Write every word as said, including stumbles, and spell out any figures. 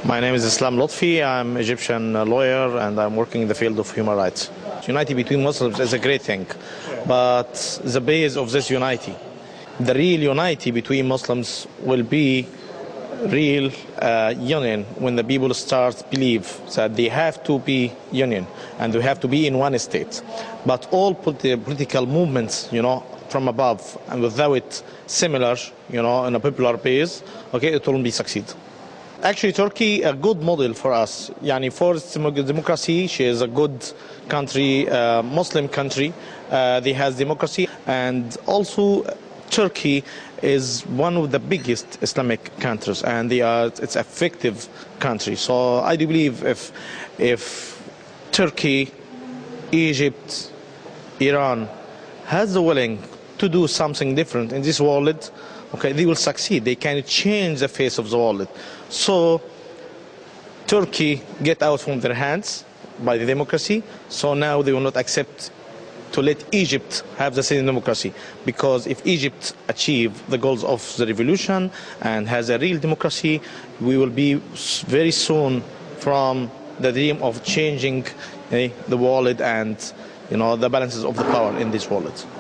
My name is Islam Lotfi. I'm an Egyptian lawyer and I'm working in the field of human rights. Unity between Muslims is a great thing, but the base of this unity, the real unity between Muslims will be real uh, union when the people start believe that they have to be union and they have to be in one state. But all politi political movements, you know, from above and without similar, you know, in a popular base, okay, it won't be succeed. Actually, Turkey a good model for us. Yani for democracy, she is a good country, uh, Muslim country. Uh, they has democracy, and also Turkey is one of the biggest Islamic countries, and they are it's effective country. So I do believe if if Turkey, Egypt, Iran has the willing to do something different in this world, okay, they will succeed. They can change the face of the world. So Turkey get out from their hands by the democracy. So now they will not accept to let Egypt have the same democracy, because if Egypt achieve the goals of the revolution and has a real democracy, we will be very soon from the dream of changing eh, the world and you know the balances of the power in this world.